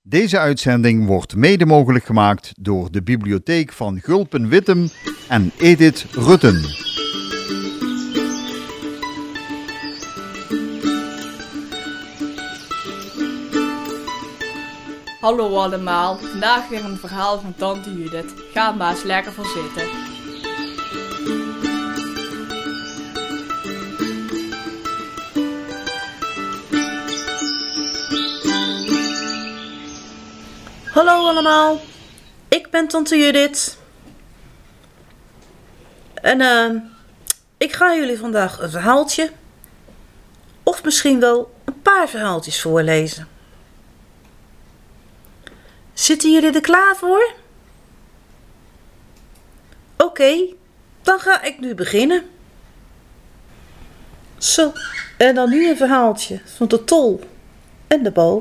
Deze uitzending wordt mede mogelijk gemaakt door de bibliotheek van Gulpen-Wittem en Edith Rutten. Hallo allemaal, vandaag weer een verhaal van tante Judith. Ga maar eens lekker voor zitten. Hallo allemaal, ik ben tante Judith. En ik ga jullie vandaag een verhaaltje, of misschien wel een paar verhaaltjes voorlezen. Zitten jullie er klaar voor? Oké, dan ga ik nu beginnen. Zo, en dan nu een verhaaltje van de tol en de bal.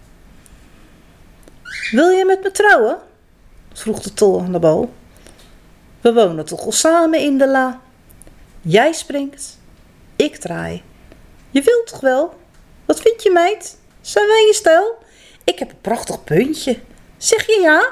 Wil je met me trouwen? Vroeg de tol aan de bal. We wonen toch al samen in de la. Jij springt, ik draai. Je wilt toch wel? Wat vind je, meid? Zijn wij je stijl? Ik heb een prachtig puntje. Zeg je ja?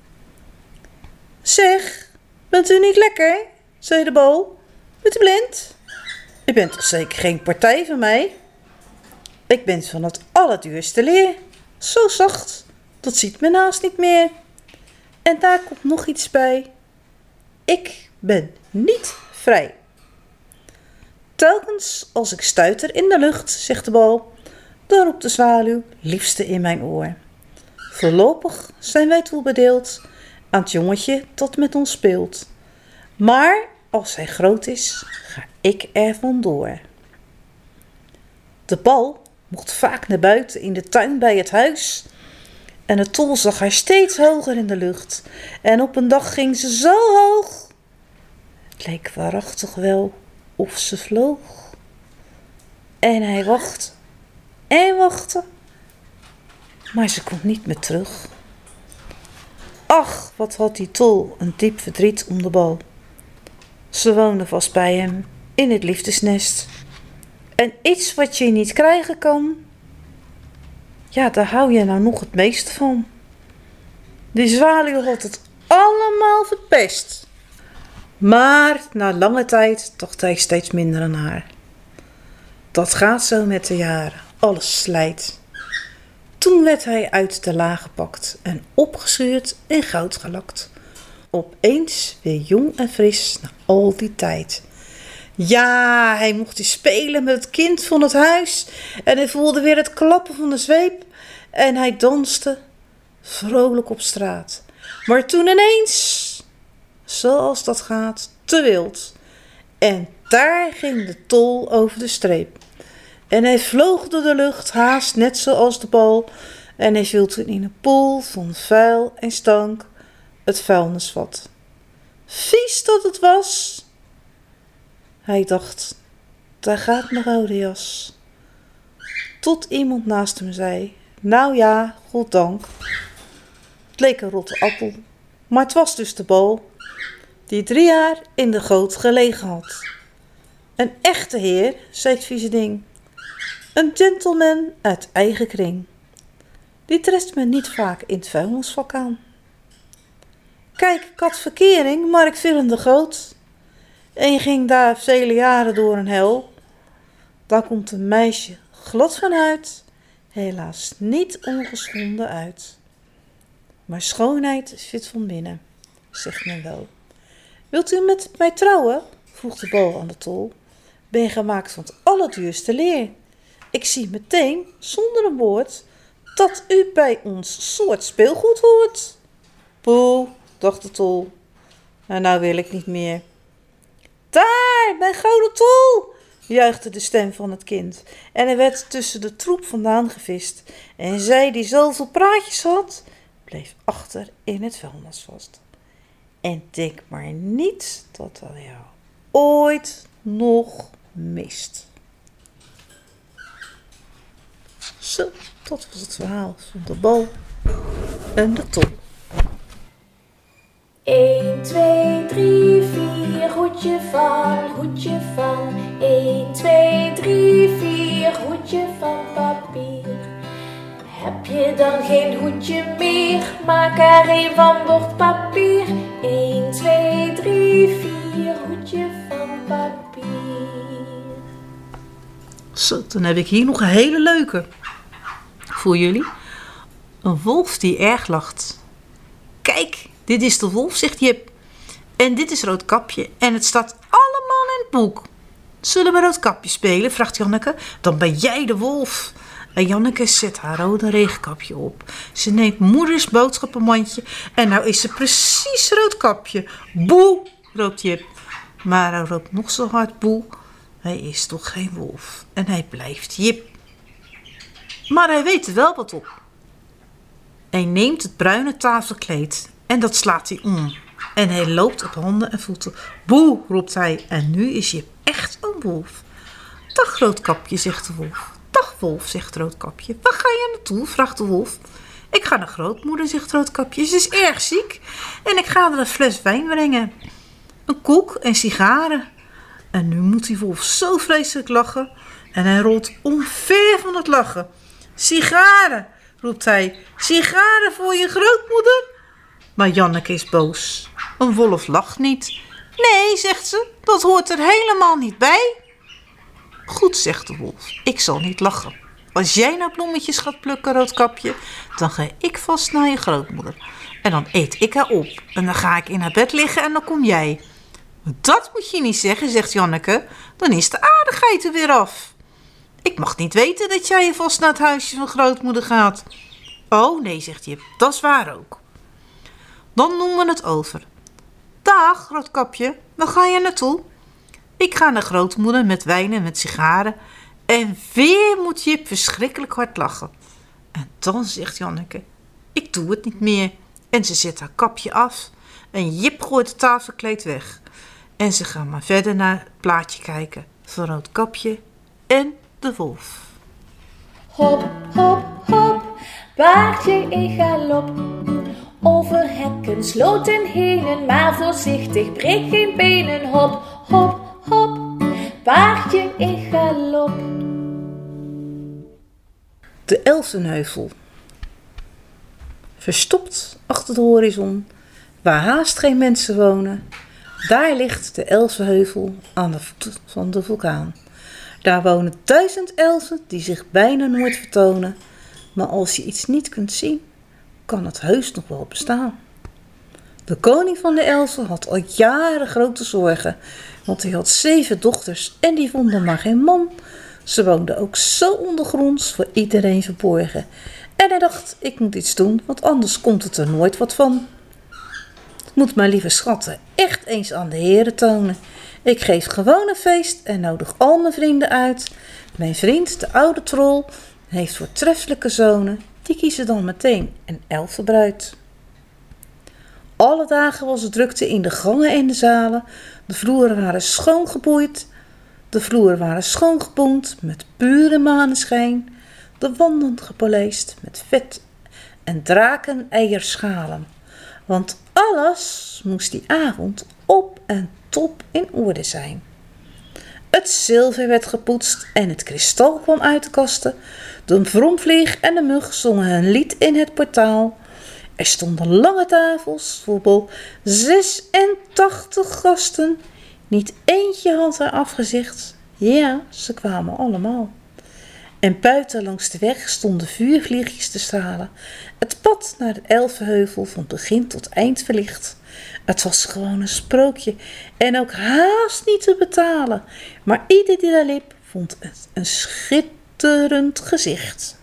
Zeg, bent u niet lekker? Zei de bal. Bent u blind? U bent toch zeker geen partij van mij? Ik ben van het allerduurste leer. Zo zacht, dat ziet men haast niet meer. En daar komt nog iets bij. Ik ben niet vrij. Telkens als ik stuiter in de lucht, zegt de bal, dan roept de zwaluw liefste in mijn oor. Voorlopig zijn wij toebedeeld aan het jongetje dat met ons speelt. Maar als hij groot is, ga ik er vandoor. De bal mocht vaak naar buiten in de tuin bij het huis. En de tol zag haar steeds hoger in de lucht. En op een dag ging ze zo hoog. Het leek waarachtig wel of ze vloog. En hij wachtte en wachtte. Maar ze komt niet meer terug. Ach, wat had die tol een diep verdriet om de bal. Ze woonde vast bij hem in het liefdesnest. En iets wat je niet krijgen kan, ja, daar hou je nou nog het meeste van. Die zwaluw had het allemaal verpest. Maar na lange tijd dacht hij steeds minder aan haar. Dat gaat zo met de jaren, alles slijt. Toen werd hij uit de la gepakt en opgeschuurd en goud gelakt. Opeens weer jong en fris na al die tijd. Ja, hij mocht weer spelen met het kind van het huis. En hij voelde weer het klappen van de zweep. En hij danste vrolijk op straat. Maar toen ineens, zoals dat gaat, te wild. En daar ging de tol over de streep. En hij vloog door de lucht, haast net zoals de bal. En hij viel toen in een poel van vuil en stank, het vuilnisvat. Vies dat het was. Hij dacht, daar gaat mijn oude jas. Tot iemand naast hem zei, nou ja, goddank. Het leek een rotte appel, maar het was dus de bal, die 3 jaar in de goot gelegen had. Een echte heer, zei het vieze ding. Een gentleman uit eigen kring. Die treft men niet vaak in het vuilnisvak aan. Kijk, ik had verkering, maar ik viel in de goot. En ging daar vele jaren door een hel. Daar komt een meisje glad van huid, helaas niet ongeschonden uit. Maar schoonheid zit van binnen, zegt men wel. Wilt u met mij trouwen? Vroeg de bal aan de tol. Ben gemaakt van het allerduurste leer. Ik zie meteen, zonder een woord, dat u bij ons soort speelgoed hoort. Poeh, dacht de tol. Nou wil ik niet meer. Daar, mijn gouden tol, juichte de stem van het kind. En hij werd tussen de troep vandaan gevist. En zij, die zoveel praatjes had, bleef achter in het vuilnis vast. En denk maar niet dat dat jou ooit nog mist. Zo, dat was het verhaal van de bal en de tol. 1, 2, 3, 4, hoedje van, hoedje van. 1, 2, 3, 4, hoedje van papier. Heb Heb je dan geen hoedje meer? Maak er een van bordpapier. 1, 2, 3, 4, hoedje van papier. Zo, dan heb ik hier nog een hele leuke voor jullie. Een wolf die erg lacht. Kijk, dit is de wolf, zegt Jip. En dit is Roodkapje. En het staat allemaal in het boek. Zullen we Roodkapje spelen? Vraagt Janneke. Dan ben jij de wolf. En Janneke zet haar rode regenkapje op. Ze neemt moeders boodschappenmandje. En nou is ze precies Roodkapje. Boe, roept Jip. Maar hij roept nog zo hard boe. Hij is toch geen wolf. En hij blijft Jip. Maar hij weet er wel wat op. Hij neemt het bruine tafelkleed. En dat slaat hij om. En hij loopt op handen en voeten. Boe, roept hij. En nu is Jip echt een wolf. Dag Roodkapje, zegt de wolf. Dag wolf, zegt Roodkapje. Waar ga je naartoe? Vraagt de wolf. Ik ga naar grootmoeder, zegt Roodkapje. Ze is erg ziek. En ik ga er een fles wijn brengen. Een koek en sigaren. En nu moet die wolf zo vreselijk lachen. En hij rolt omver van het lachen. Sigaren, roept hij. Sigaren voor je grootmoeder? Maar Janneke is boos. Een wolf lacht niet. Nee, zegt ze, dat hoort er helemaal niet bij. Goed, zegt de wolf, ik zal niet lachen. Als jij nou bloemetjes gaat plukken, Roodkapje, dan ga ik vast naar je grootmoeder. En dan eet ik haar op. En dan ga ik in haar bed liggen en dan kom jij. Dat moet je niet zeggen, zegt Janneke. Dan is de aardigheid er weer af. Ik mag niet weten dat jij vast naar het huisje van grootmoeder gaat. Oh, nee, zegt Jip, dat is waar ook. Dan noemen we het over. Dag, Roodkapje, waar ga je naartoe? Ik ga naar grootmoeder met wijn en met sigaren. En weer moet Jip verschrikkelijk hard lachen. En dan zegt Janneke, ik doe het niet meer. En ze zet haar kapje af. En Jip gooit het tafelkleed weg. En ze gaan maar verder naar het plaatje kijken van Roodkapje en de wolf. Hop, hop, hop, paardje in galop. Over hekken, sloten henen, maar voorzichtig, breek geen benen. Hop, hop, hop, paardje in galop. De Elfenheuvel. Verstopt achter de horizon, waar haast geen mensen wonen, daar ligt de Elfenheuvel aan de voet van de vulkaan. Daar wonen 1000 elfen die zich bijna nooit vertonen. Maar als je iets niet kunt zien, kan het heus nog wel bestaan. De koning van de elfen had al jaren grote zorgen, want hij had 7 dochters en die vonden maar geen man. Ze woonden ook zo ondergronds, voor iedereen verborgen. En hij dacht, ik moet iets doen, want anders komt het er nooit wat van. Ik moet mijn lieve schatten echt eens aan de heren tonen. Ik geef gewoon een feest en nodig al mijn vrienden uit. Mijn vriend, de oude troll, heeft voortreffelijke zonen. Die kiezen dan meteen een elfenbruid. Alle dagen was het drukte in de gangen en de zalen. De vloeren waren schoongeboeid. De vloeren waren schoongeboend met pure maneschijn. De wanden gepolijst met vet en draken-eierschalen. Want alles moest die avond op en top in orde zijn. Het zilver werd gepoetst en het kristal kwam uit de kasten. De vromvlieg en de mug zongen een lied in het portaal. Er stonden lange tafels voor wel 86 gasten. Niet eentje had haar afgezegd. Ja, ze kwamen allemaal. En buiten langs de weg stonden vuurvliegjes te stralen. Het pad naar de Elfenheuvel van begin tot eind verlicht. Het was gewoon een sprookje en ook haast niet te betalen. Maar ieder die daar liep vond het een schitterend gezicht.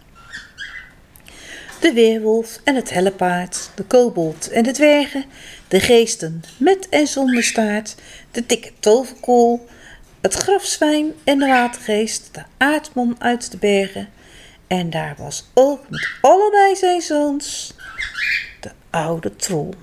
De weerwolf en het hellepaard, de kobold en de dwergen, de geesten met en zonder staart, de dikke toverkool, het grafzwijn en de watergeest, de aardman uit de bergen. En daar was ook met allebei zijn zoons de oude troll.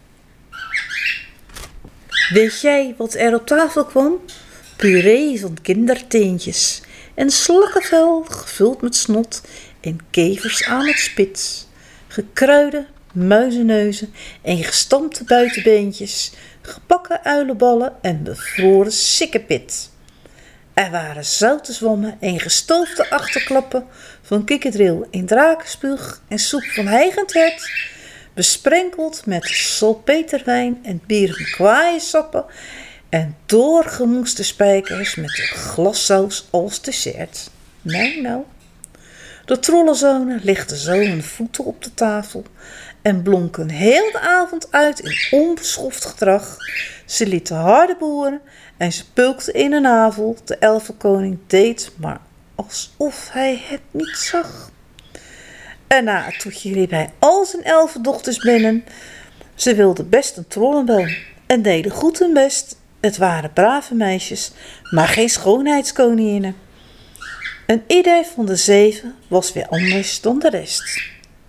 Weet jij wat er op tafel kwam? Puree van kinderteentjes en slakkenvel gevuld met snot en kevers aan het spits. Gekruide muizenneuzen en gestampte buitenbeentjes, gebakken uilenballen en bevroren sikkepit. Er waren zoute zwammen en gestoofde achterklappen van kikkerdril in drakenspuug en soep van heigend hert, besprenkeld met salpeterwijn en bier van kwaaiensappen en doorgemoeste spijkers met een glassaus als dessert. Nou. De trollenzonen lichtten zo hun voeten op de tafel en blonken heel de avond uit in onbeschoft gedrag. Ze lieten harde boeren en ze pulkten in een navel. De elfenkoning deed maar alsof hij het niet zag. En na het toetje riep hij al zijn 11 dochters binnen. Ze wilden best een trollenboom en deden goed hun best. Het waren brave meisjes, maar geen schoonheidskoninginnen. En ieder van de 7 was weer anders dan de rest.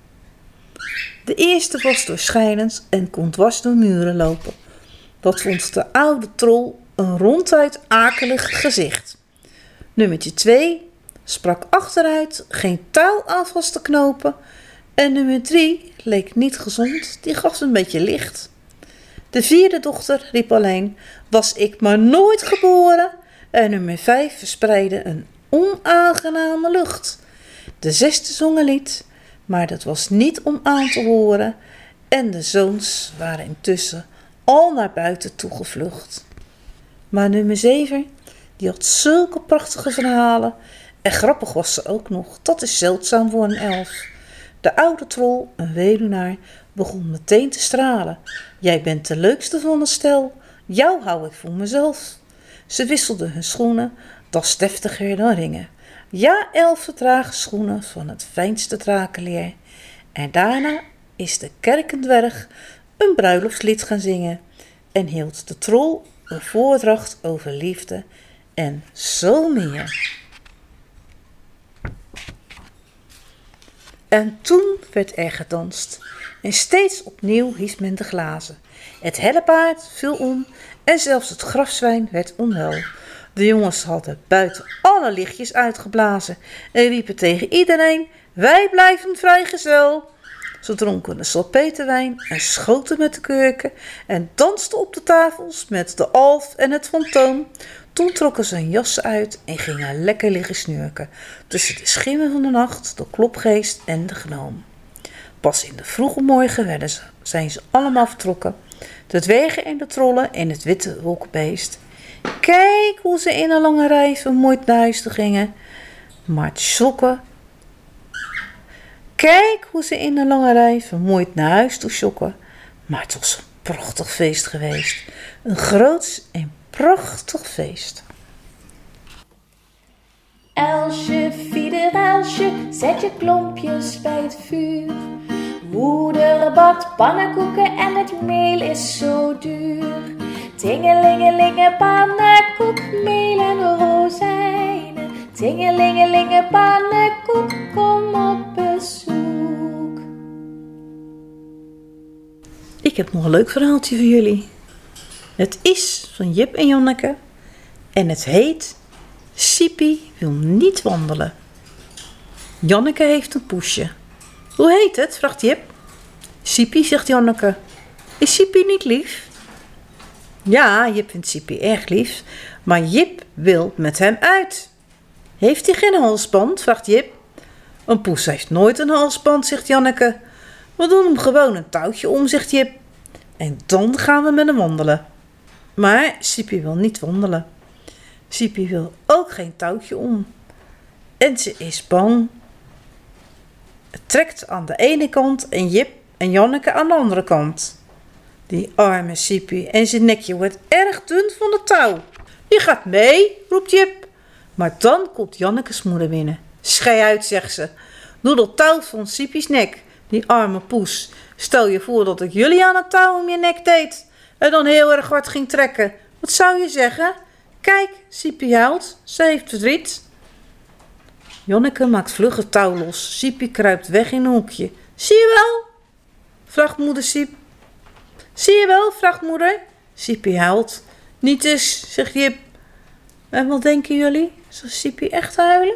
De eerste was doorschijnend en kon dwars door muren lopen. Dat vond de oude trol een ronduit akelig gezicht. Nummertje 2 sprak achteruit, geen touw aan vast te knopen. En nummer 3 leek niet gezond, die gaf een beetje licht. De 4e dochter riep alleen, was ik maar nooit geboren. En nummer 5 verspreidde een onaangename lucht. De 6e zong een lied, maar dat was niet om aan te horen. En de zoons waren intussen al naar buiten toegevlucht. Maar nummer 7, die had zulke prachtige verhalen. En grappig was ze ook nog, dat is zeldzaam voor een elf. De oude trol, een weduwnaar, begon meteen te stralen. Jij bent de leukste van het stel, jou hou ik voor mezelf. Ze wisselden hun schoenen, dat is deftiger dan ringen. Ja, 11 dragen schoenen van het fijnste drakenleer. En daarna is de kerkendwerg een bruiloftslied gaan zingen. En hield de trol een voordracht over liefde en zo meer. En toen werd er gedanst. En steeds opnieuw hies men de glazen. Het hellepaard viel om en zelfs het grafzwijn werd onwel. De jongens hadden buiten alle lichtjes uitgeblazen en riepen tegen iedereen, wij blijven vrijgezel. Ze dronken de salpeterwijn en schoten met de kurken en dansten op de tafels met de alf en het fantoom. Toen trokken ze hun jassen uit en gingen lekker liggen snurken tussen de schimmen van de nacht, de klopgeest en de gnoom. Pas in de vroege morgen zijn ze allemaal vertrokken, de dwergen en de trollen en het witte wolkenbeest. Kijk hoe ze in een lange rij vermoeid naar huis toe gingen. Maar het schokken. Kijk hoe ze in een lange rij vermoeid naar huis toe schokken. Maar het was een prachtig feest geweest. Een groots en prachtig feest. Elsje, fiederelsje, zet je klompjes bij het vuur. Moeder bakt pannenkoeken en het meel is zo duur. Tingelingelinge pannenkoek, meel en rozijnen. Tingelingelinge pannenkoek, kom op bezoek. Ik heb nog een leuk verhaaltje voor jullie. Het is van Jip en Janneke en het heet Siepie wil niet wandelen. Janneke heeft een poesje. Hoe heet het? Vraagt Jip. Siepie, zegt Janneke. Is Siepie niet lief? Ja, Jip vindt Siepie erg lief, maar Jip wil met hem uit. Heeft hij geen halsband? Vraagt Jip. Een poes heeft nooit een halsband, zegt Janneke. We doen hem gewoon een touwtje om, zegt Jip. En dan gaan we met hem wandelen. Maar Siepie wil niet wandelen. Siepie wil ook geen touwtje om. En ze is bang. Het trekt aan de ene kant en Jip en Janneke aan de andere kant. Die arme Siepie en zijn nekje wordt erg dun van het touw. Je gaat mee, roept Jip. Maar dan komt Janneke's moeder binnen. Schei uit, zegt ze. Doe dat touw van Siepie's nek. Die arme poes. Stel je voor dat ik jullie aan het touw om je nek deed. En dan heel erg hard ging trekken. Wat zou je zeggen? Kijk, Siepie huilt. Ze heeft verdriet. Janneke maakt vlug het touw los. Siepie kruipt weg in een hoekje. Zie je wel? Vraagt moeder Siep. Zie je wel? Vraagt moeder. Siepie huilt. Niet eens, zegt Jip. En wat denken jullie? Zal Siepie echt huilen?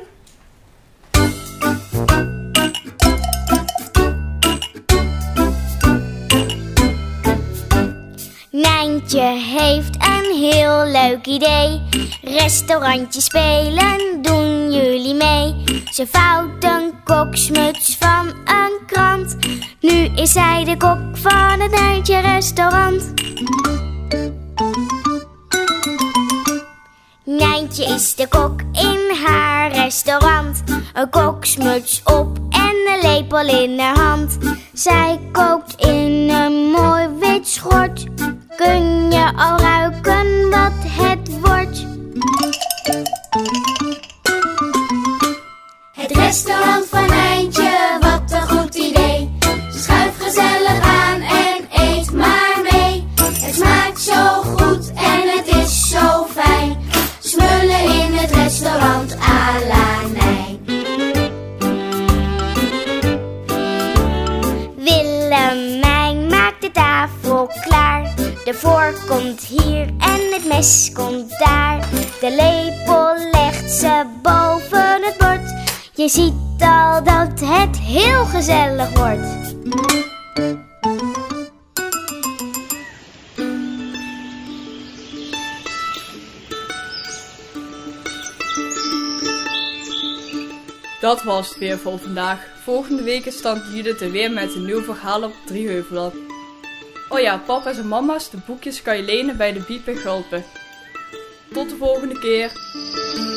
Nijntje heeft een een heel leuk idee. Restaurantje spelen, doen jullie mee? Ze vouwt een koksmuts van een krant. Nu is zij de kok van het Nijntje restaurant. Nijntje is de kok in haar restaurant. Een koksmuts op en een lepel in haar hand. Zij kookt in een mooi wit schort. Kun je al ruiken wat het wordt? Het restaurant van Nijntje, wat een goed idee. Schuif gezellig aan en eet maar mee. Het smaakt zo goed en het is zo fijn. Smullen in het restaurant à la Nijn. Willemijn maakt de tafel klaar. De vork komt hier en het mes komt daar. De lepel legt ze boven het bord. Je ziet al dat het heel gezellig wordt. Dat was het weer voor vandaag. Volgende week is Tante Judith er weer met een nieuw verhaal op Drieheuvelen. Oh ja, papa's en mama's, de boekjes kan je lenen bij de Biep en Gulpen. Tot de volgende keer.